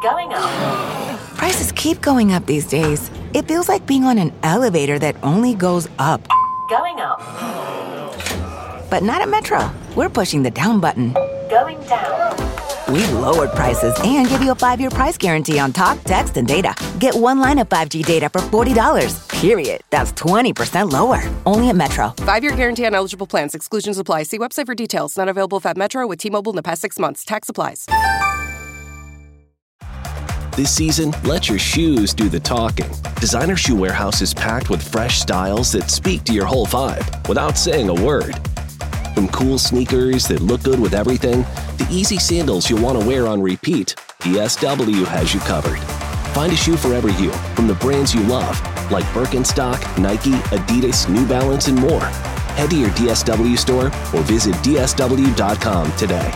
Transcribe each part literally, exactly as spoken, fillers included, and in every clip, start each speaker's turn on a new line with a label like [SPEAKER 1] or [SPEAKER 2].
[SPEAKER 1] Going up.
[SPEAKER 2] Prices keep going up these days. It feels like being on an elevator that only goes up.
[SPEAKER 1] Going up.
[SPEAKER 2] But not at Metro. We're pushing the down button.
[SPEAKER 1] Going down.
[SPEAKER 2] We've lowered prices and give you a five-year price guarantee on talk, text, and data. Get one line of five G data for forty dollars. Period. That's twenty percent lower. Only at Metro.
[SPEAKER 3] Five-year guarantee on eligible plans. Exclusions apply. See website for details. Not available if at Metro with T-Mobile in the past six months. Tax applies.
[SPEAKER 4] This season, let your shoes do the talking. Designer Shoe Warehouse is packed with fresh styles that speak to your whole vibe without saying a word. From cool sneakers that look good with everything, to easy sandals you'll want to wear on repeat, D S W has you covered. Find a shoe for every you from the brands you love, like Birkenstock, Nike, Adidas, New Balance, and more. Head to your D S W store or visit D S W dot com today.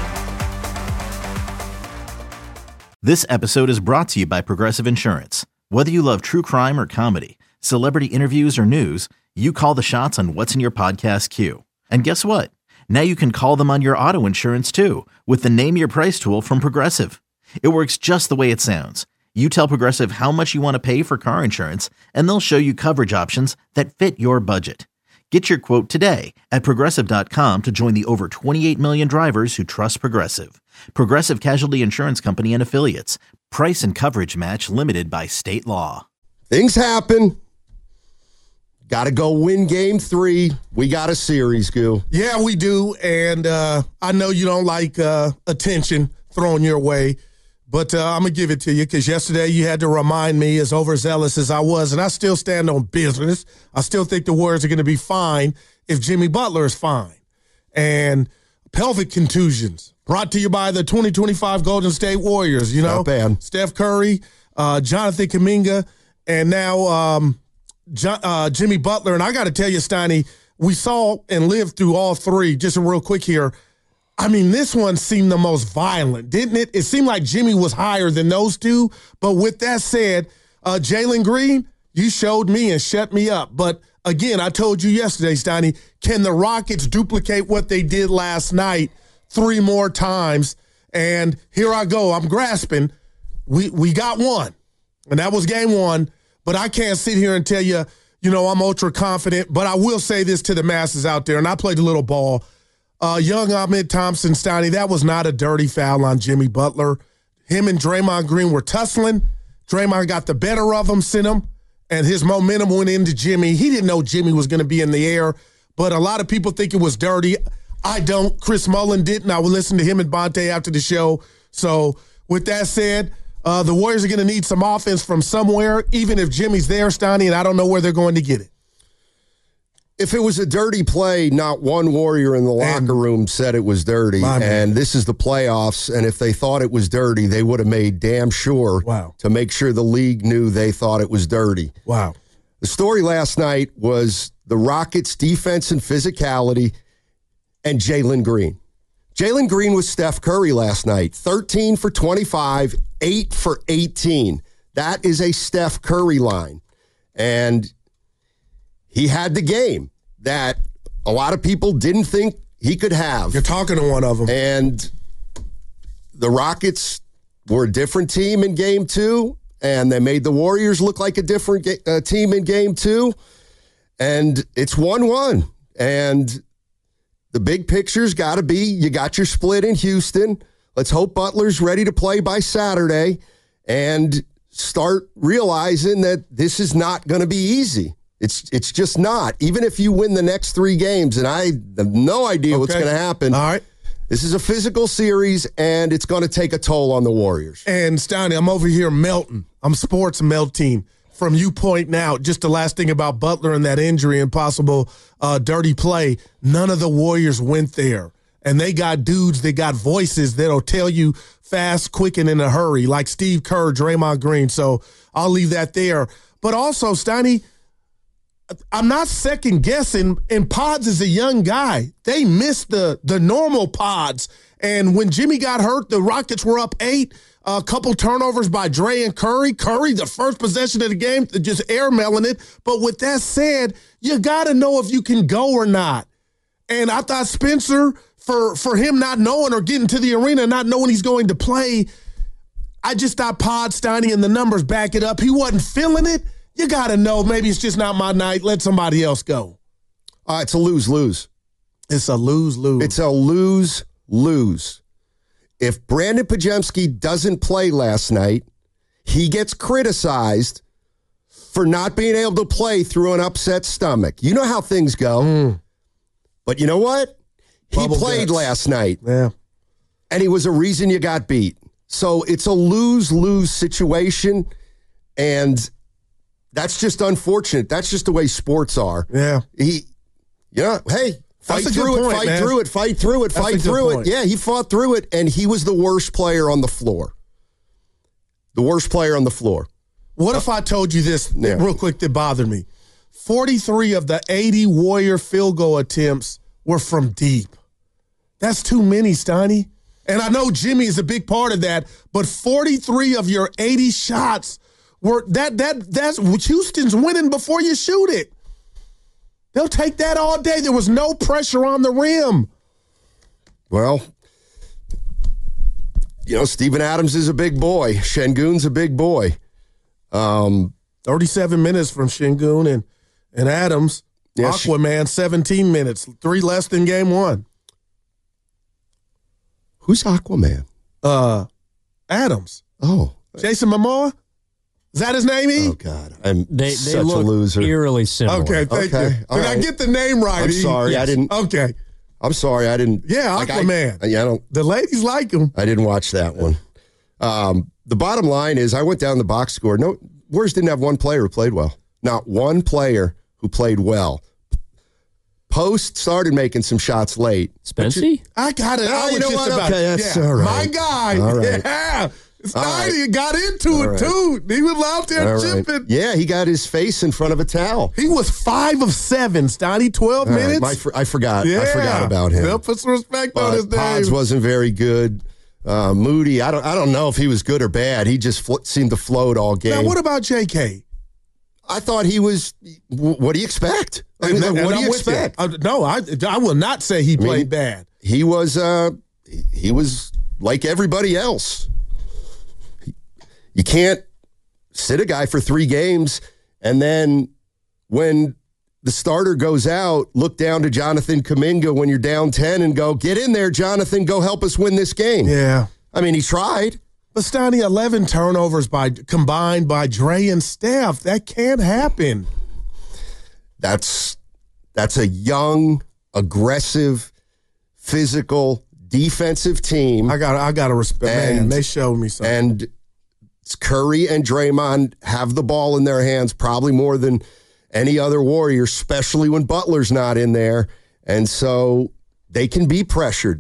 [SPEAKER 5] This episode is brought to you by Progressive Insurance. Whether you love true crime or comedy, celebrity interviews or news, you call the shots on what's in your podcast queue. And guess what? Now you can call them on your auto insurance too with the Name Your Price tool from Progressive. It works just the way it sounds. You tell Progressive how much you want to pay for car insurance, and they'll show you coverage options that fit your budget. Get your quote today at Progressive dot com to join the over twenty-eight million drivers who trust Progressive. Progressive Casualty Insurance Company and Affiliates. Price and coverage match limited by state law.
[SPEAKER 6] Things happen. Got to go win game three. We got a series, Goo.
[SPEAKER 7] Yeah, we do. And uh, I know you don't like uh, attention thrown your way, but uh, I'm going to give it to you because yesterday you had to remind me, as overzealous as I was, and I still stand on business. I still think the Warriors are going to be fine if Jimmy Butler is fine. And pelvic contusions brought to you by the twenty twenty-five Golden State Warriors. You know,
[SPEAKER 6] Not bad.
[SPEAKER 7] Steph Curry, uh, Jonathan Kuminga, and now um, John, uh, Jimmy Butler. And I got to tell you, Steiny, we saw and lived through all three. Just real quick here. I mean, this one seemed the most violent, didn't it? It seemed like Jimmy was higher than those two. But with that said, uh, Jalen Green, you showed me and shut me up. But again, I told you yesterday, Steiny, can the Rockets duplicate what they did last night three more times? And here I go. I'm grasping. We we got one, and that was game one. But I can't sit here and tell you, you know, I'm ultra confident. But I will say this to the masses out there, and I played a little ball. Uh, young Ahmed Thompson, Steiny, that was not a dirty foul on Jimmy Butler. Him and Draymond Green were tussling. Draymond got the better of him, sent him, and his momentum went into Jimmy. He didn't know Jimmy was going to be in the air, but a lot of people think it was dirty. I don't. Chris Mullin didn't. I will listen to him and Bonte after the show. So with that said, uh, the Warriors are going to need some offense from somewhere, even if Jimmy's there, Steiny, and I don't know where they're going to get it.
[SPEAKER 6] If it was a dirty play, not one Warrior in the locker
[SPEAKER 7] And,
[SPEAKER 6] room said it was dirty. And this is the playoffs, and if they thought it was dirty, they would have made damn sure
[SPEAKER 7] wow.
[SPEAKER 6] to make sure the league knew they thought it was dirty.
[SPEAKER 7] Wow.
[SPEAKER 6] The story last night was the Rockets' defense and physicality and Jalen Green. Jalen Green was Steph Curry last night, thirteen for twenty-five, eight for eighteen. That is a Steph Curry line. And he had the game that a lot of people didn't think he could have.
[SPEAKER 7] You're talking to one of them.
[SPEAKER 6] And the Rockets were a different team in game two, and they made the Warriors look like a different ga- uh, team in game two. And it's one one. And the big picture's got to be you got your split in Houston. Let's hope Butler's ready to play by Saturday and start realizing that this is not going to be easy. It's it's just not. Even if you win the next three games, and I have no idea okay. what's going to happen.
[SPEAKER 7] All right.
[SPEAKER 6] This is a physical series, and it's going to take a toll on the Warriors.
[SPEAKER 7] And, Steiny, I'm over here melting. I'm sports melting. From you pointing out, just the last thing about Butler and that injury and possible uh, dirty play, none of the Warriors went there. And they got dudes, they got voices that'll tell you fast, quick, and in a hurry, like Steve Kerr, Draymond Green. So I'll leave that there. But also, Steiny, I'm not second guessing, and Pods is a young guy. They missed the the normal Pods. And when Jimmy got hurt, the Rockets were up eight. A couple turnovers by Dre and Curry. Curry, the first possession of the game, just airmailing it. But with that said, you got to know if you can go or not. And I thought Spencer, for, for him not knowing or getting to the arena, not knowing he's going to play, I just thought Podsteiny and the numbers back it up. He wasn't feeling it. You got to know maybe it's just not my night. Let somebody else go.
[SPEAKER 6] Uh, it's a lose-lose.
[SPEAKER 7] It's a lose-lose.
[SPEAKER 6] It's a lose-lose. If Brandon Podziemski doesn't play last night, he gets criticized for not being able to play through an upset stomach. You know how things go.
[SPEAKER 7] Mm.
[SPEAKER 6] But you know what? He
[SPEAKER 7] Bubble
[SPEAKER 6] played
[SPEAKER 7] guts.
[SPEAKER 6] last night.
[SPEAKER 7] Yeah.
[SPEAKER 6] And he was a reason you got beat. So it's a lose-lose situation. And that's just unfortunate. That's just the way sports are.
[SPEAKER 7] Yeah.
[SPEAKER 6] He, you know, hey, fight
[SPEAKER 7] That's a
[SPEAKER 6] through
[SPEAKER 7] good
[SPEAKER 6] it,
[SPEAKER 7] point,
[SPEAKER 6] fight
[SPEAKER 7] man.
[SPEAKER 6] through it, fight through it,
[SPEAKER 7] That's a
[SPEAKER 6] fight
[SPEAKER 7] good
[SPEAKER 6] through
[SPEAKER 7] point.
[SPEAKER 6] it. Yeah, he fought through it, and he was the worst player on the floor. The worst player on the floor.
[SPEAKER 7] What if I told you this
[SPEAKER 6] Yeah.
[SPEAKER 7] real quick that bothered me? forty-three of the eighty Warrior field goal attempts were from deep. That's too many, Steiny. And I know Jimmy is a big part of that, but forty-three of your eighty shots were that that that's Houston's winning before you shoot it. They'll take that all day. There was no pressure on the rim.
[SPEAKER 6] Well, you know, Steven Adams is a big boy. Şengün's a big boy. Um,
[SPEAKER 7] thirty-seven minutes from Şengün and, and Adams.
[SPEAKER 6] Yeah,
[SPEAKER 7] Aquaman, seventeen minutes, three less than game one.
[SPEAKER 6] Who's Aquaman?
[SPEAKER 7] Uh, Adams.
[SPEAKER 6] Oh.
[SPEAKER 7] Jason Momoa? Is that his name, E?
[SPEAKER 6] Oh, God. I'm
[SPEAKER 8] They, they
[SPEAKER 6] such
[SPEAKER 8] look
[SPEAKER 6] a loser.
[SPEAKER 8] eerily similar.
[SPEAKER 7] Okay, thank
[SPEAKER 6] Okay,
[SPEAKER 7] you.
[SPEAKER 6] all
[SPEAKER 7] Did I
[SPEAKER 6] right.
[SPEAKER 7] get the name right,
[SPEAKER 6] I'm
[SPEAKER 7] E?
[SPEAKER 6] sorry, I
[SPEAKER 7] Yes.
[SPEAKER 6] didn't-
[SPEAKER 7] Okay.
[SPEAKER 6] I'm sorry, I didn't.
[SPEAKER 7] Yeah,
[SPEAKER 6] like, I-
[SPEAKER 7] Aquaman.
[SPEAKER 6] yeah, I don't.
[SPEAKER 7] The ladies like him.
[SPEAKER 6] I didn't watch that one. Um, the bottom line is I went down the box score. No, Warriors didn't have one player who played well. Not one player who played well. Post started making some shots late.
[SPEAKER 8] Spency?
[SPEAKER 7] I got it.
[SPEAKER 6] Oh,
[SPEAKER 7] I was
[SPEAKER 6] you know
[SPEAKER 7] just
[SPEAKER 6] what?
[SPEAKER 7] about
[SPEAKER 6] Okay, that's
[SPEAKER 7] yeah.
[SPEAKER 6] all right.
[SPEAKER 7] My guy.
[SPEAKER 6] All right.
[SPEAKER 7] Yeah.
[SPEAKER 6] All right.
[SPEAKER 7] Steiny got into
[SPEAKER 6] All
[SPEAKER 7] it,
[SPEAKER 6] right.
[SPEAKER 7] too. He was out there
[SPEAKER 6] All right.
[SPEAKER 7] chipping.
[SPEAKER 6] Yeah, he got his face in front of a towel.
[SPEAKER 7] He was five of seven, Steiny, twelve
[SPEAKER 6] All right,
[SPEAKER 7] minutes.
[SPEAKER 6] my fr- I forgot.
[SPEAKER 7] yeah.
[SPEAKER 6] I forgot about him.
[SPEAKER 7] They'll put some respect on
[SPEAKER 6] But
[SPEAKER 7] his
[SPEAKER 6] Pods
[SPEAKER 7] name.
[SPEAKER 6] wasn't very good. Uh, Moody, I don't. I don't know if he was good or bad. He just fl- seemed to float all game.
[SPEAKER 7] Now, what about J K?
[SPEAKER 6] I thought he was. w- What do you expect? I mean,
[SPEAKER 7] And-
[SPEAKER 6] what
[SPEAKER 7] and
[SPEAKER 6] do
[SPEAKER 7] I'm
[SPEAKER 6] you
[SPEAKER 7] with
[SPEAKER 6] expect?
[SPEAKER 7] Uh, no, I, I will not say he
[SPEAKER 6] mean,
[SPEAKER 7] played bad.
[SPEAKER 6] He was. Uh, he was like everybody else. You can't sit a guy for three games and then when the starter goes out, look down to Jonathan Kuminga when you're down ten and go, get in there, Jonathan, go help us win this game.
[SPEAKER 7] Yeah.
[SPEAKER 6] I mean, he tried.
[SPEAKER 7] But Steiny, eleven turnovers by combined by Dre and Steph. That can't happen.
[SPEAKER 6] That's that's a young, aggressive, physical, defensive team.
[SPEAKER 7] I got I got to respect. Man,
[SPEAKER 6] And-
[SPEAKER 7] they showed me something.
[SPEAKER 6] And Curry and Draymond have the ball in their hands probably more than any other Warrior, especially when Butler's not in there. And so they can be pressured.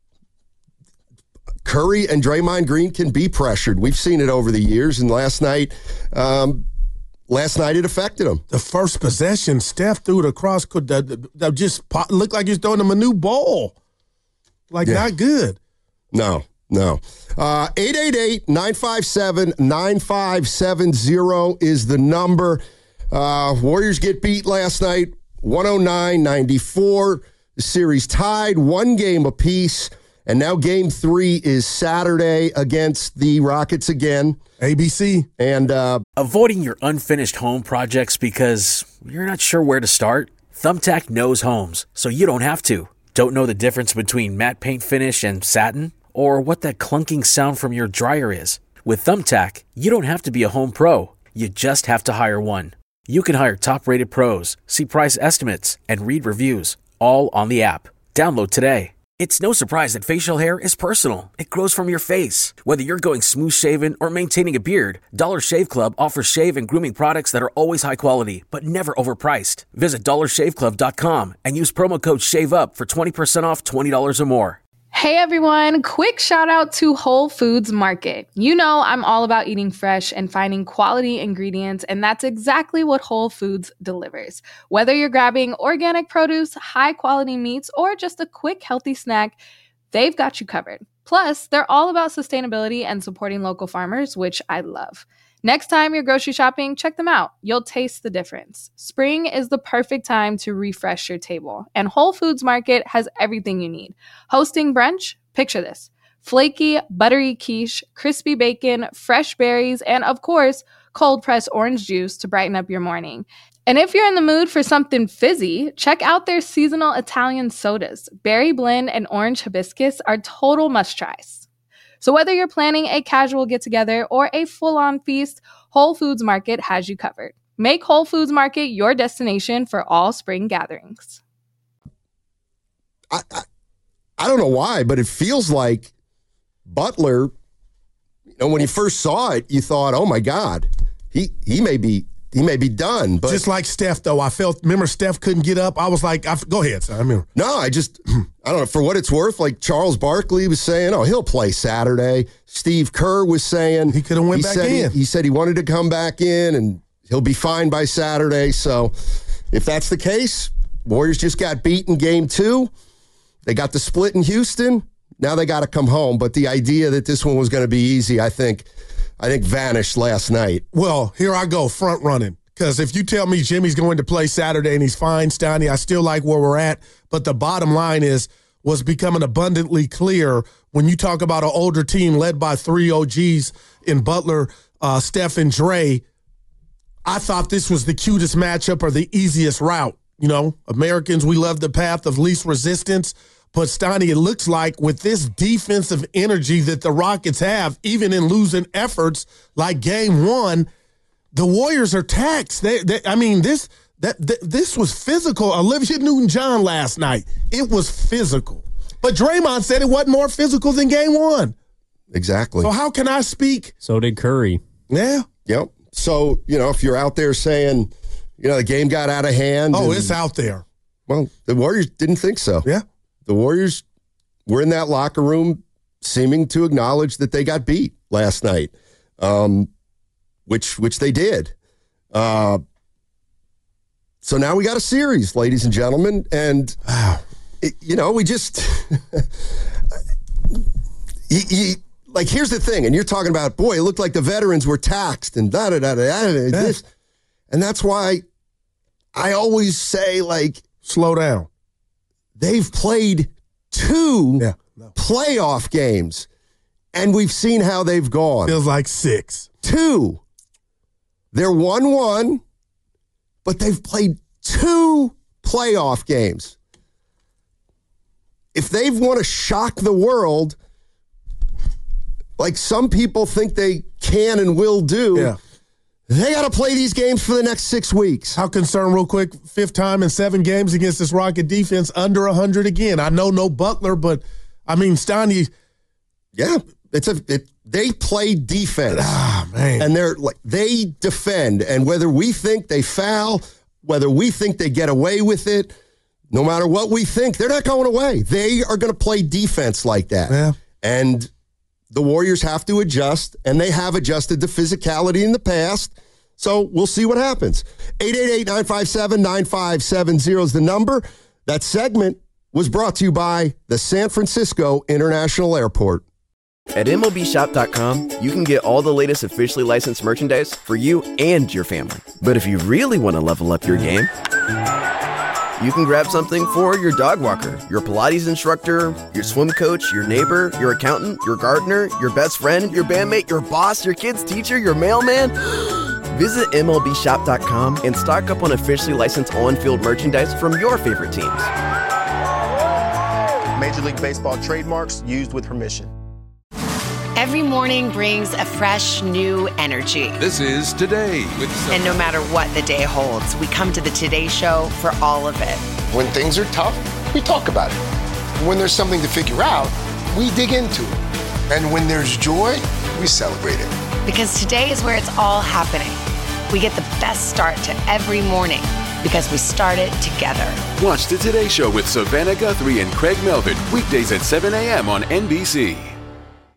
[SPEAKER 6] Curry and Draymond Green can be pressured. We've seen it over the years. And last night, um, last night it affected them.
[SPEAKER 7] The first possession, Steph threw it across. Could that, that just pop, looked like he's throwing him a new ball. Like
[SPEAKER 6] Yeah.
[SPEAKER 7] not good.
[SPEAKER 6] No, no. Uh, eight eight eight, nine five seven, nine five seven zero is the number. Uh, Warriors get beat last night, one oh nine ninety-four. The series tied, one game apiece. And now game three is Saturday against the Rockets again.
[SPEAKER 7] A B C.
[SPEAKER 6] And uh,
[SPEAKER 9] Avoiding your unfinished home projects because you're not sure where to start? Thumbtack knows homes, so you don't have to. Don't know the difference between matte paint finish and satin? Or what that clunking sound from your dryer is? With Thumbtack, you don't have to be a home pro. You just have to hire one. You can hire top-rated pros, see price estimates, and read reviews, all on the app. Download today. It's no surprise that facial hair is personal. It grows from your face. Whether you're going smooth-shaven or maintaining a beard, Dollar Shave Club offers shave and grooming products that are always high quality, but never overpriced. Visit dollar shave club dot com and use promo code SHAVEUP for twenty percent off twenty dollars or more.
[SPEAKER 10] Hey everyone, quick shout out to Whole Foods Market. You know I'm all about eating fresh and finding quality ingredients, and that's exactly what Whole Foods delivers. Whether you're grabbing organic produce, high quality meats, or just a quick healthy snack, they've got you covered. Plus, they're all about sustainability and supporting local farmers, which I love. Next time you're grocery shopping, check them out. You'll taste the difference. Spring is the perfect time to refresh your table, and Whole Foods Market has everything you need. Hosting brunch? Picture this. flaky, buttery quiche, crispy bacon, fresh berries, and of course, cold-pressed orange juice to brighten up your morning. And if you're in the mood for something fizzy, check out their seasonal Italian sodas. Berry blend and orange hibiscus are total must-tries. So whether you're planning a casual get-together or a full-on feast, Whole Foods Market has you covered. Make Whole Foods Market your destination for all spring gatherings.
[SPEAKER 6] I, I, I don't know why, but it feels like Butler, you know, when you first saw it, you thought, oh my God, he he may be he may be done. But
[SPEAKER 7] just like Steph, though, I felt. Remember, Steph couldn't get up. I was like, I, go ahead, son. I mean,
[SPEAKER 6] no, I just I don't know. For what it's worth, like Charles Barkley was saying, oh, he'll play Saturday. Steve Kerr was saying
[SPEAKER 7] he could have went back in.
[SPEAKER 6] He, he said he wanted to come back in, and he'll be fine by Saturday. So, if that's the case, Warriors just got beat in game two. They got the split in Houston. Now they got to come home. But the idea that this one was going to be easy, I think, I think vanished last night.
[SPEAKER 7] Well, here I go, front running. Because if you tell me Jimmy's going to play Saturday and he's fine, Steiny, I still like where we're at. But the bottom line is, was becoming abundantly clear when you talk about an older team led by three O Gs in Butler, uh, Steph, and Dre. I thought this was the cutest matchup or the easiest route. You know, Americans, we love the path of least resistance. But, Steiny, it looks like with this defensive energy that the Rockets have, even in losing efforts like game one, the Warriors are taxed. They, they, I mean, this that, that this was physical. Olivia Newton-John last night, it was physical. But Draymond said it wasn't more physical than game one.
[SPEAKER 6] Exactly.
[SPEAKER 7] So how can I speak?
[SPEAKER 8] So did Curry.
[SPEAKER 7] Yeah.
[SPEAKER 6] Yep. So, you know, if you're out there saying, you know, the game got out of hand.
[SPEAKER 7] Oh,
[SPEAKER 6] and,
[SPEAKER 7] it's out there.
[SPEAKER 6] Well, the Warriors didn't think so.
[SPEAKER 7] Yeah.
[SPEAKER 6] The Warriors were in that locker room seeming to acknowledge that they got beat last night, um, which which they did. Uh, so now we got a series, ladies and gentlemen. And, it, you know, we just he, he, like, here's the thing. And you're talking about, boy, it looked like the veterans were taxed and da-da-da-da-da. This. And that's why I always say, like,
[SPEAKER 7] slow down.
[SPEAKER 6] They've played two
[SPEAKER 7] yeah, no.
[SPEAKER 6] playoff games, and we've seen how they've gone.
[SPEAKER 7] Feels like six.
[SPEAKER 6] Two. They're one one, but they've played two playoff games. If they've want to shock the world, like some people think they can and will do,
[SPEAKER 7] yeah.
[SPEAKER 6] they got to play these games for the next six weeks.
[SPEAKER 7] How concerned, real quick, fifth time in seven games against this Rocket defense, under one hundred again. I know no Butler, but, I mean, Steiny.
[SPEAKER 6] Yeah, it's a it, they play defense.
[SPEAKER 7] Ah, man.
[SPEAKER 6] And they're like they defend. And whether we think they foul, whether we think they get away with it, no matter what we think, they're not going away. They are going to play defense like that.
[SPEAKER 7] Yeah.
[SPEAKER 6] And the Warriors have to adjust, and they have adjusted to physicality in the past. So we'll see what happens. eight eight eight, nine five seven, nine five seven zero is the number. That segment was brought to you by the San Francisco International Airport.
[SPEAKER 11] At M L B Shop dot com, you can get all the latest officially licensed merchandise for you and your family. But if you really want to level up your game, you can grab something for your dog walker, your Pilates instructor, your swim coach, your neighbor, your accountant, your gardener, your best friend, your bandmate, your boss, your kid's teacher, your mailman. Visit M L B Shop dot com and stock up on officially licensed on-field merchandise from your favorite teams.
[SPEAKER 12] Major League Baseball trademarks used with permission.
[SPEAKER 13] Every morning brings a fresh, new energy.
[SPEAKER 14] This is Today with Sophie.
[SPEAKER 13] And no matter what the day holds, we come to the Today Show for all of it.
[SPEAKER 15] When things are tough, we talk about it. When there's something to figure out, we dig into it. And when there's joy, we celebrate it.
[SPEAKER 13] Because today is where it's all happening. We get the best start to every morning because we start it together.
[SPEAKER 14] Watch the Today Show with Savannah Guthrie and Craig Melvin, weekdays at seven a.m. on N B C.